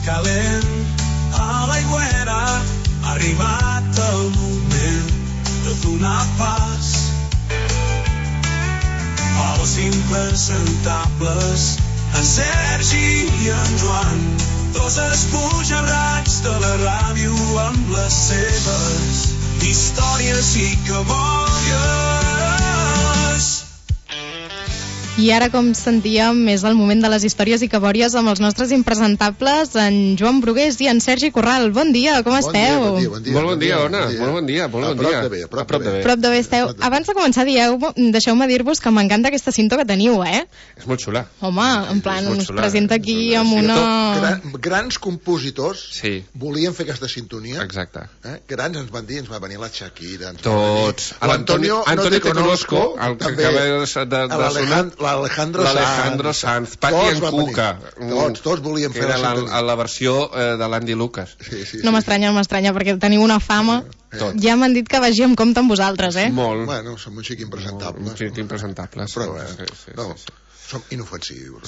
calent a l'aigüera, ha arribat el moment de donar pas als impresentables, en Sergi i en Joan, dos espujarrats de la ràdio amb les seves històries i cabòries. I ara, com sentíem, és el moment de les històries i cabòries amb els nostres impresentables, en Joan Brugués i en Sergi Corral. Bon dia, com esteu? Bon dia. Molt bon dia, Ona. Molt bon dia. Prop de bé. Prop de bé esteu. Abans de començar, deixeu-me dir-vos que m'encanta aquesta cinta que teniu, eh? És molt xula. Home, en plan, us presenta aquí amb una... Grans compositors volien fer aquesta sintonia. Exacte. Grans ens van dir, ens va venir la Shakira. Tots. L'Antonio Teconosco, el que acaba de sonar. L'Alejandro Sanz, Patti en Cuca. Tots volien fer la versió de l'Andy Lucas. No m'estranya, perquè teniu una fama. Ja m'han dit que vagi amb compte amb vosaltres, eh? Molt. Bueno, som un xic impresentables. Un xic impresentables. Però som inofensius.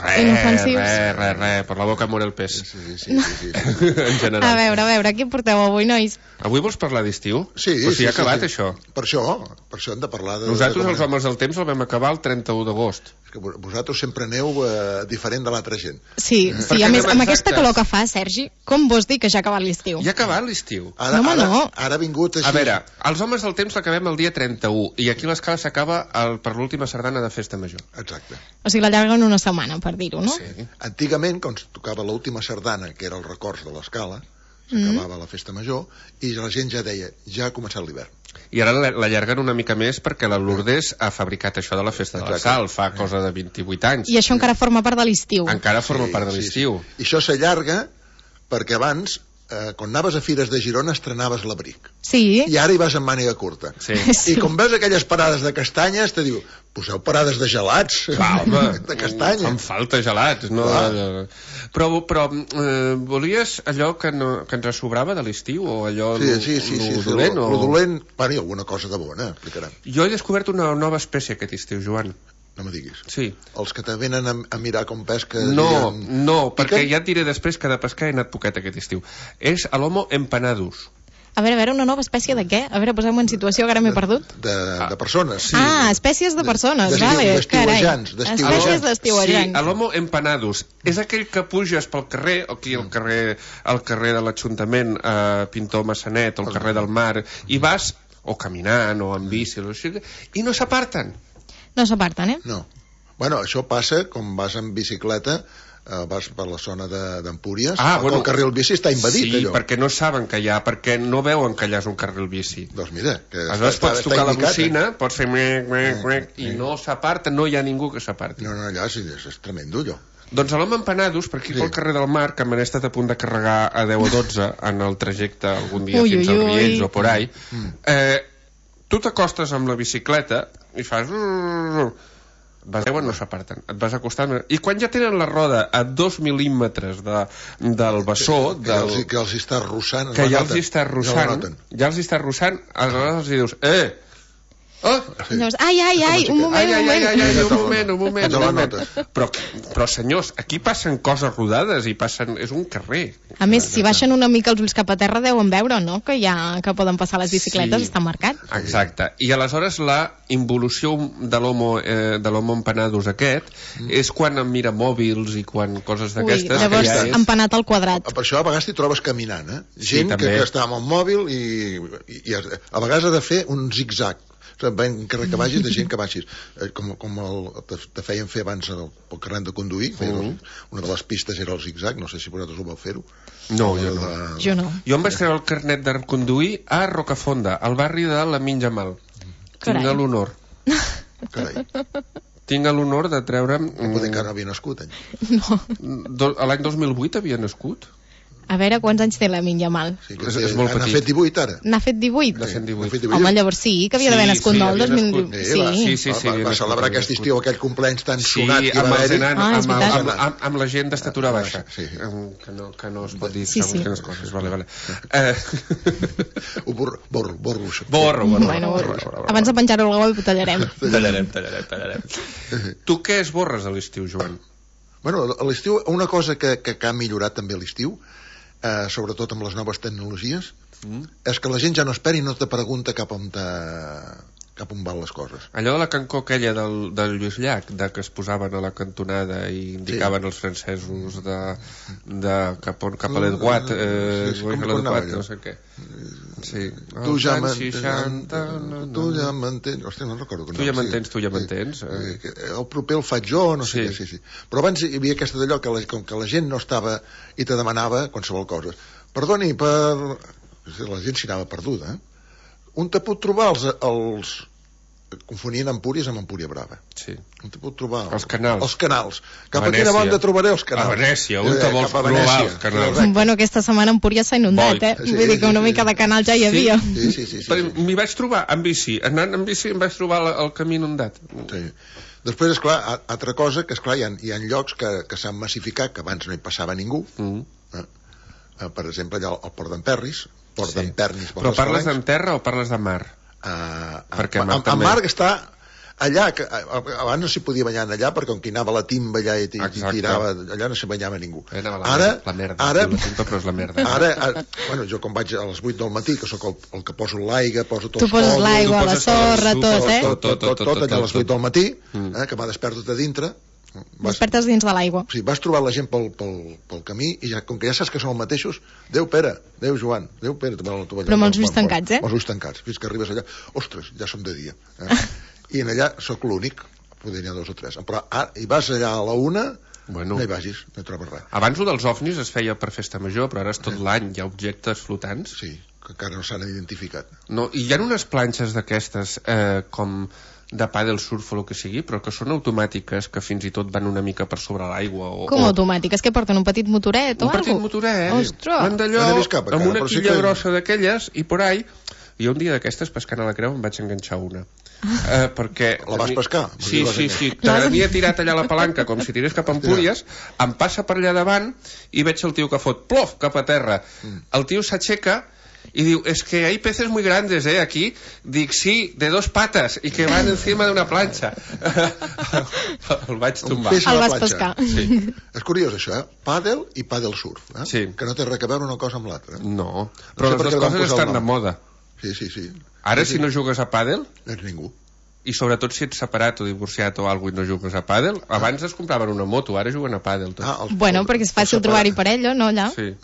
Res, per la boca mor el pes. Sí. En general. A veure, què porteu avui, nois? Avui vols parlar d'estiu? Sí. Però si ha acabat això. Per això hem de parlar de... Nosaltres, els homes del temps, el vam acabar el 31 d'agost. És que vosaltres sempre aneu diferent de l'altra gent. Sí, a més, amb aquesta calor que fa, Sergi, com vols dir que ja ha acabat l'estiu? Ja ha acabat l'estiu. No. Ara ha vingut així... A veure, els homes del temps l'acabem el dia 31 i aquí l'escala s'acaba per l'última sardana de Festa Major. Exacte. O sigui, l'allarguen una setmana, per dir-ho, no? Sí. Antigament, quan es tocava l'última sardana, que era el records de l'escala, s'acabava la Festa Major i la gent ja deia, ja ha començat l'hivern. I ara l'allarguen una mica més perquè la Lourdes ha fabricat això de la Festa de la Sal fa cosa de 28 anys. I això encara forma part de l'estiu. Encara forma part de l'estiu. I això s'allarga perquè abans, quan anaves a Fires de Girona, estrenaves l'abric. Sí. I ara hi vas amb màniga curta. Sí. I com veus aquelles parades de castanyes, te diu, poseu parades de gelats. De castanya. Em falta gelats. No? Però volies allò que ens sobrava de l'estiu? O allò dolent? Lo dolent, bueno, alguna cosa de bona, explicaran. Jo he descobert una nova espècie aquest estiu, Joan. No me diguis. Sí. Els que te venen a mirar com pesca... No, perquè ja et diré després que de pescar he anat poquet aquest estiu. És l'homo empanadus. A veure, una nova espècie de què? A veure, posem-ho en situació, que ara m'he perdut. De persones. Sí. Espècies de persones, vale. D'estiuejants. Espècies d'estiuejants. Sí, l'homo empanadus. És aquell que puges pel carrer, o aquí al carrer de l'Ajuntament, Pintor Massanet, o al carrer del Mar, i vas, o caminant, o en bici, i no s'aparten. No s'aparten, eh? No. Bueno, això passa com vas en bicicleta, vas per la zona d'Empúries, el carril bici està invadit, allò. Sí, perquè no saben que hi ha, perquè no veuen que allà és un carril bici. Doncs mira, que aleshores pots tocar la bocina, pots fer i no s'aparta, no hi ha ningú que s'aparti. No, allà és tremendo, allò. Doncs a l'home empanadus, per aquí pel carrer del Mar, que m'han estat a punt de carregar a 10 o 12 en el trajecte algun dia fins al Riells o por ahí, tu t'acostes amb la bicicleta i fas... no s'aparten, et vas acostant i quan ja tenen la roda a 2 mil·límetres del bessó que els està russant, que ja els està russant, aleshores els dius un moment. Però senyors, aquí passen coses rodades i és un carrer. A més, si baixen una mica els ulls cap a terra deuen veure, no? Que poden passar les bicicletes, està marcat. Exacte, i aleshores la involució de l'homo empanadus aquest és quan mira mòbils i quan coses d'aquestes. Llavors empanat al quadrat. Per això a vegades t'hi trobes caminant, gent que està amb el mòbil i a vegades ha de fer un zig-zag. Que vagis de gent que vagis com te feien fer abans pel carnet de conduir. Una de les pistes era el zig-zag, no sé si vosaltres ho vau fer-ho. No, jo no. Jo em vaig treure el carnet de conduir a Rocafonda, al barri de la Minjamal. Tinc l'honor de treure'm... Poder que no havia nascut l'any 2008 havia nascut. A veure, quants anys té la Minjamal? Sí, és molt petit. N'ha fet 18 ara. N'ha fet 18? Home, llavors sí, que havia d'haver nascut el 2018. Sí. Va celebrar aquest estiu aquell cumpleaños tan sonat que va haver-hi. Amb la gent d'estatura baixa. Que no es pot dir segons quines coses. Vale. Borro. Abans de penjar-ho al web ho tallarem. Tallarem. Tu què esborres a l'estiu, Joan? Bueno, a l'estiu, una cosa que ha millorat també a l'estiu sobretot amb les noves tecnologies, és que la gent ja no espera i no te pregunta cap on van les coses. Allò de la cancó aquella del Lluís Llach, que es posaven a la cantonada i indicaven els francesos cap a l'Eduat, no sé què. Sí. Tu ja m'entens. Hòstia, no recordo. Tu ja m'entens. El proper el faig jo, no sé què. Sí. Però abans hi havia aquesta d'allò com que la gent no estava i te demanava qualsevol cosa. Perdoni, la gent s'hi anava perduda, on te pot trobar els confonien Empúries amb Empúria Brava. Sí. On te pot trobar els canals. Els canals. Cap a quina banda trobaré els canals? A Venècia, on te vols trobar els canals? Bueno, aquesta setmana Empúria s'ha inundat, Sí, vull dir que una mica de canal ja hi havia. Sí. M'hi vaig trobar amb bici. Anant amb bici em vaig trobar el camí inundat. Sí. Després, esclar, altra cosa, que esclar, hi ha llocs que s'han massificat, que abans no hi passava ningú. Per exemple, allà al Port d'Empernis. Però parles d'en terra o parles de mar? Perquè en mar està allà, que abans no s'hi podia banyar allà perquè on qui anava la timba allà i tirava, allà no s'hi banyava ningú. Ara, bueno, jo com vaig a les 8 del matí, que sóc el que poso l'aigua, poso tots els tu poses l'aigua, la sorra, tot allà a les 8 del matí, que m'ha despertat de dintre. Despertes dins de l'aigua. Sí, vas trobar la gent pel camí i com que ja saps que són els mateixos, Déu Pere, Déu Joan, Déu Pere, però amb els ulls tancats, amb els ulls tancats, fins que arribes allà, ostres, ja som de dia. I en allà sóc l'únic, poder n'hi ha 2 o 3, però i vas allà a la 1, no hi vagis, no hi trobes res. Abans dels ovnis es feia per festa major, però ara és tot l'any, hi ha objectes flotants. Sí, que encara no s'han identificat. No, i hi ha unes planxes d'aquestes com de pàdel surf o el que sigui, però que són automàtiques, que fins i tot van una mica per sobre l'aigua. Com automàtiques? Que porten un petit motoret o alguna cosa? Un petit motoret. Van d'allò amb una quilla grossa d'aquelles i por ahí. I un dia d'aquestes, pescant a la creu, em vaig enganxar una. Perquè la vas pescar? Sí. T'havia tirat allà la palanca com si tirés cap a Empúries, em passa per allà davant i veig el tio que fot plof cap a terra. El tio s'aixeca y digo, es que hay peces muy grandes, aquí. Dic, sí, de 2 patas y que van encima de una planxa. El vaig tombar. El vas pescar. Sí. És curiós això, pàdel i pàdel surf, sí. Que no té res a veure una cosa amb l'altra. No, però les dues coses estan de moda. Sí. Ara, si no jugues a pàdel... No ets ningú. I sobretot si ets separat o divorciat o alguna cosa i no jugues a pàdel, abans es compraven una moto, ara juguen a pàdel tots. Bueno, perquè és fàcil trobar-hi parella, no, allà? Sí.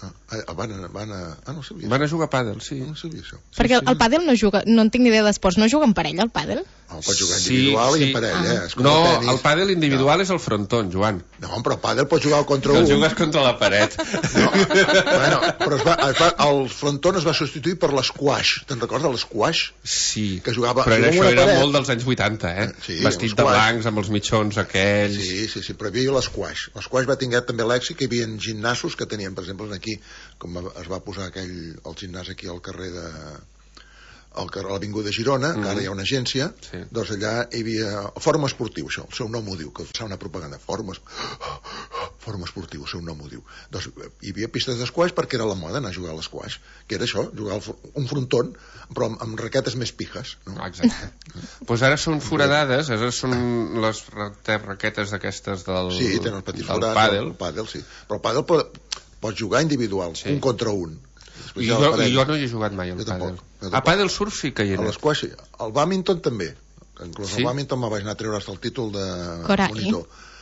No sabia. Van a jugar a pàdel, sí. No sabia això. Perquè el pàdel no juga, no en tinc ni idea d'esports, no juga en parella, el pàdel? No, pot jugar individual i en parella. No, el pàdel individual és el frontón, Joan. No, però el pàdel pot jugar contra un. El jugues contra la paret. Bueno, però el frontón es va substituir per l'esquash. Te'n recordes, l'esquash? Sí, que jugava, però això era molt dels anys 80, Sí, vestit de blancs, amb els mitjons aquells. Sí, però hi havia l'esquash. L'esquash va tenir també l'èxit que hi havia gimnasos que tenien, per exemple, aquí, com es va posar el gimnàs aquí al carrer de... a l'Avinguda Girona, que ara hi ha una agència, doncs allà hi havia Fòrum Esportiu, això, el seu nom ho diu, que fa una propaganda, Fòrum Esportiu, el seu nom ho diu. Doncs hi havia pistes d'esquaix perquè era la moda anar a jugar a l'esquaix, que era això, jugar un frontón, però amb raquetes més pijes. No? Exacte. Doncs ara són foradades, ara són les raquetes d'aquestes del sí, tenen els petits forats, el pàdel, sí. Però el pàdel pots jugar individual, un contra un. I jo no hi he jugat mai al pàdel. A pàdel surf sí que hi he anat. A l'esquaix sí. Al bàdminton també. Inclús al bàdminton me vaig anar a treure el títol de monitor.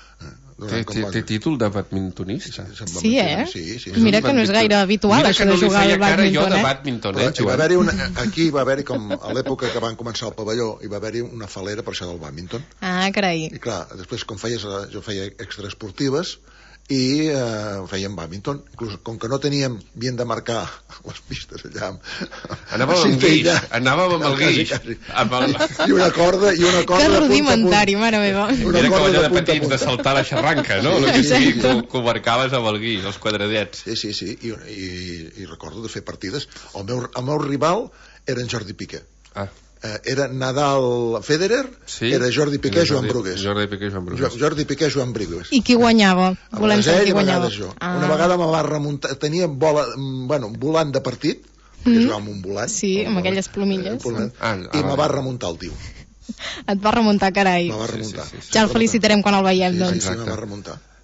Té títol de badmintonista? Sí, Mira que no és gaire habitual això de jugar al bàdminton. Mira que no li feia cara jo de badminton, Joan. Aquí va haver-hi, com a l'època que van començar el pavelló, hi va haver-hi una falera per això del bàdminton. Ah, carai. I clar, després com jo feia extraesportives i fèiem bàdminton, inclús com que no teníem, havien de marcar les pistes allà anàvem amb el guix i una corda que rudimentari, mare meva. Era com allò de petits de saltar la xarranca, no? El que sigui, que ho marcaves amb el guix, els quadradets. Sí, i recordo de fer partides. El meu rival era en Jordi Piqué. Era Nadal Federer, era Jordi Piqué, Joan Brugués. Jordi Piqué, Joan Brugués. I qui guanyava? Volem saber qui guanyava. Una vegada me va remuntar, tenia volant de partit, perquè jugava amb un volant. Sí, amb aquelles plomilles. I me va remuntar el tio. Et va remuntar, carai. Me va remuntar. Ja el felicitarem quan el veiem, doncs. Sí, me va remuntar.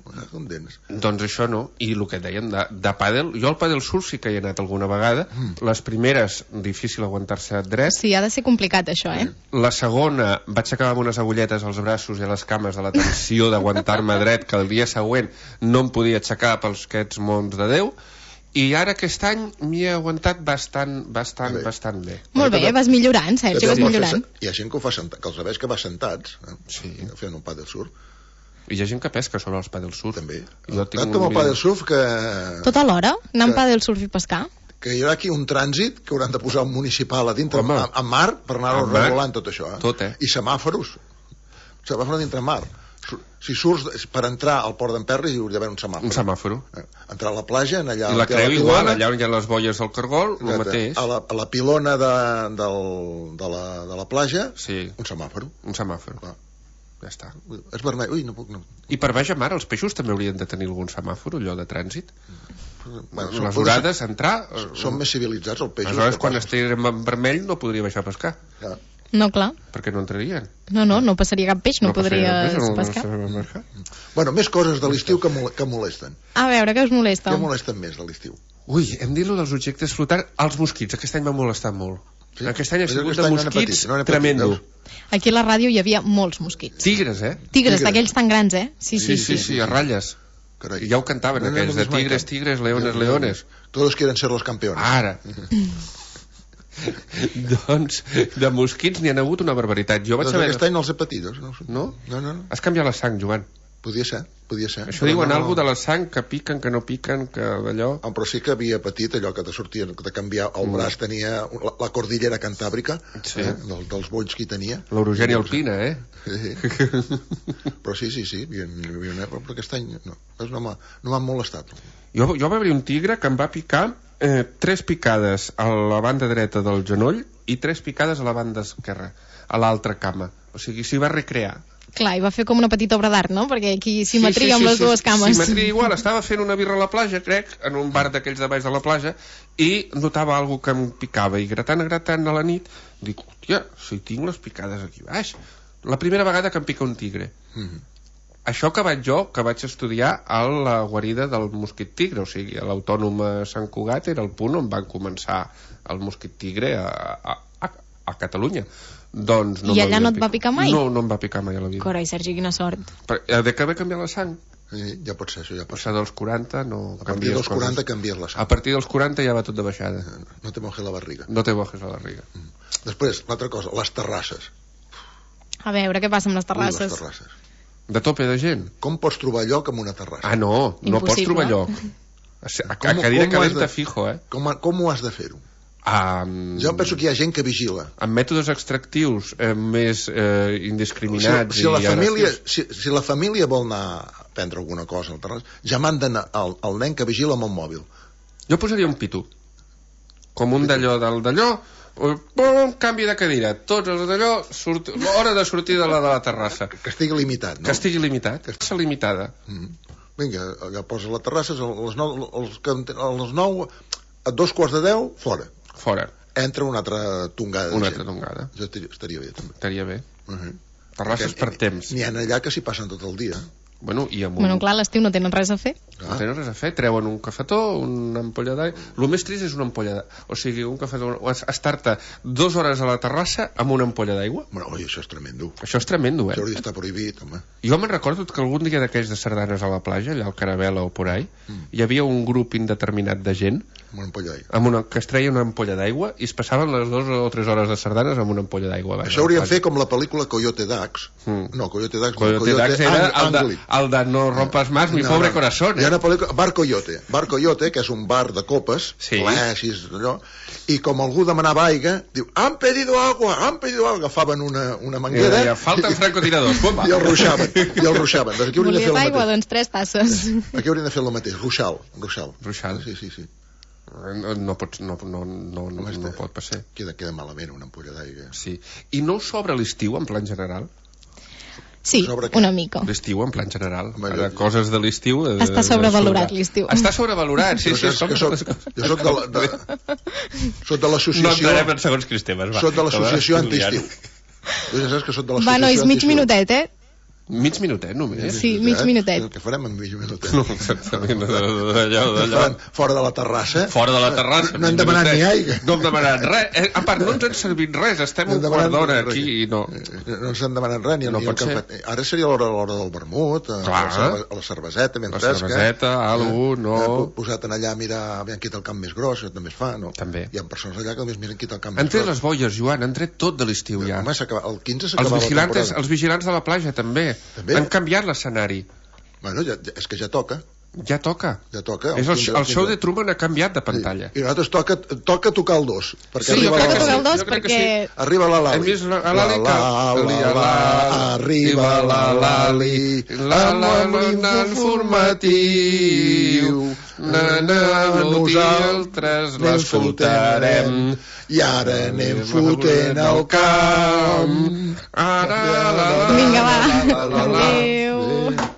Doncs això no. I el que dèiem de pàdel, jo al pàdel surf sí que hi he anat alguna vegada. Les primeres, difícil aguantar-se dret. Sí, ha de ser complicat això, La segona, vaig acabar amb unes agulletes als braços i a les cames de la tensió d'aguantar-me dret, que el dia següent no em podia aixecar pels aquests mons de Déu. I ara aquest any m'hi he aguantat bastant bé. Molt bé, vas millorant, Sergi, vas millorant. Hi ha gent que ho fa sentat, que els veus que va sentats, fent un pàdel surf. I hi ha gent que pesca sobre els pàdel surf. També. Tant com el pàdel surf que... Tot alhora? Anar amb pàdel surf i pescar? Que hi haurà aquí un trànsit que hauran de posar un municipal a dintre, a mar, per anar-ho regulant tot això. Tot, I semàforos. Semàforos dintre mar. Si surts per entrar al port d'Emperri hi hauria d'haver un semàfor. Un semàforo. Entrar a la platja, allà... I la creu igual, allà on hi ha les boies del cargol, el mateix. A la pilona de la platja, un semàforo. Un semàforo. Ja està. És vermell. Ui, no puc... No. I per baix a mar, els peixos també haurien de tenir algun semàforo, allò de trànsit? Les orades, entrar... Són més civilitzats, els peixos. Aleshores, quan estiguem en vermell, no podria baixar a pescar. No, clar. Perquè no entrarien. No passaria cap peix, no podries pescar. Bueno, més coses de l'estiu que molesten. A veure, què us molesta? Què molesten més de l'estiu? Ui, hem dit-lo dels objectes flotants. Els mosquits, aquest any m'ha molestat molt. Aquest any ha sigut de mosquits tremendo. Aquí a la ràdio hi havia molts mosquits. Tigres, Tigres, d'aquells tan grans, Sí, a ratlles. Ja ho cantaven aquells, de tigres, leones. Todos quieren ser los campeones. Ara. Doncs de mosquits n'hi ha hagut una barbaritat. Jo vaig saber... Aquest any no els he patit. No? Has canviat la sang, Joan. Podia ser. Això diuen alguna de la sang, que piquen, que no piquen, que d'allò... Però sí que havia patit allò que te sortia, que te canviar el braç, tenia la cordillera cantàbrica, dels bolls que hi tenia. L'orogènia alpina, Però sí, però aquest any no m'ha molestat. Jo va haver un tigre que em va picar 3 picades a la banda dreta del genoll i 3 picades a la banda esquerra, a l'altra cama. O sigui, s'hi va recrear. Clar, i va fer com una petita obra d'art, no? Perquè aquí simetria amb les dues cames. Simetria igual, estava fent una birra a la platja, crec, en un bar d'aquells de baix de la platja, i notava alguna que em picava, i gratant a la nit, dic, hòstia, si tinc les picades aquí baix. La primera vegada que em pica un tigre. Això que vaig estudiar a la guarida del mosquit tigre, o sigui, a l'Autònom Sant Cugat era el punt on van començar el mosquit tigre a Catalunya. Doncs no. I allà no et va picar mai? No em va picar mai a la vida. Carai, Sergi, quina sort. De que haver canviat la sang? Ja pot ser, això ja pot ser. Passar dels 40 no canvies coses. A partir dels 40 canvies la sang. A partir dels 40 ja va tot de baixada. No te mojes la barriga. Després, l'altra cosa, les terrasses. A veure, què passa amb les terrasses? De tope de gent. Com pots trobar lloc amb una terrassa? No pots trobar lloc. A cadira calenta fijo, Com ho has de fer-ho? Jo penso que hi ha gent que vigila. Amb mètodes extractius més indiscriminats. Si la família vol anar a prendre alguna cosa al terrassa, ja manden el nen que vigila amb el mòbil. Jo posaria un pitu. Com un d'allò, canvi de cadira. Tots els d'allò, hora de sortir de la terrassa. Que estigui limitat, no? Que estigui limitat. Que estigui limitada. Vinga, allà posa la terrassa, a les 9, a 9:45, fora. Entra una altra tongada de gent. Això estaria bé, també. Estaria bé. Terrasses per temps. N'hi ha allà que s'hi passen tot el dia. Bueno, clar, a l'estiu no tenen res a fer. No tenen res a fer, treuen un cafetó, una ampolla d'aigua. El més trist és una ampolla d'aigua. O sigui, un cafetó, estar-te 2 hores a la terrassa amb una ampolla d'aigua. Bueno, això és tremendo. Això és tremendo, Això hauria d'estar prohibit, home. Jo me'n recordo que algun dia d'aquells de sardanes a la platja, allà al Caravela o por ahí, hi havia un grup indeterminat de gent amb una ampolla d'aigua. Que es treia una ampolla d'aigua i es passaven les 2 o 3 hores de sardanes amb una ampolla d'aigua. Això hauria de fer com la pel·lícula Coyote Dax. No, Coyote Dax era el de No rompas más mi pobre corazón. Hi ha una pel·lícula, Bar Coyote, que és un bar de copes, i com algú demanava aigua, diu, han pedido agua, agafaven una manguera, falten francotiradors, i el ruixaven. Volies aigua? Doncs 3 tasses. Aquí hauríem de fer el mateix, ruixal. Sí. No pot passar. Queda malament una ampolla d'aigua. Sí. I no us sobra l'estiu en plan general? Sí, una mica. L'estiu en plan general. Coses de l'estiu... Està sobrevalorat l'estiu. Està sobrevalorat, sí. Jo soc de l'associació... No entrarem en segons quins temes, va. Soc de l'associació antiestiu. Va, nois, mig minutet, Mig minutet, només? Sí, mig minutet. Què farem en mig minutet? No, exactament, d'allò. Fora de la terrassa. Fora de la terrassa. No hem demanat ni aigua. No hem demanat res. A part, no ens han servit res, estem un quart d'hora aquí i no. No ens han demanat res, ni el cafè. Ara seria l'hora del vermut, a la cerveseta ben fresca. La cerveseta, alguna cosa, posat allà a mirar, aviam qui té el camp més gros, també es fa, no? També. Hi ha persones allà que només miren qui té el camp més gros. Han tret les boies, Joan, han tret tot de l'estiu ja. Home, el 15 s'acabava la temporada. Els vigilants de la platja també. Han canviat l'escenari. Bueno, és que ja toca. Ja toca. El show de Truman ha canviat de pantalla. I a nosaltres toca tocar el 2. Sí, jo crec que tocar el 2 perquè... Arriba la Lali. Arriba la Lali. Amb l'informatiu. Nosaltres l'escoltarem. I ara anem fotent el camp. Vinga, va. Adéu.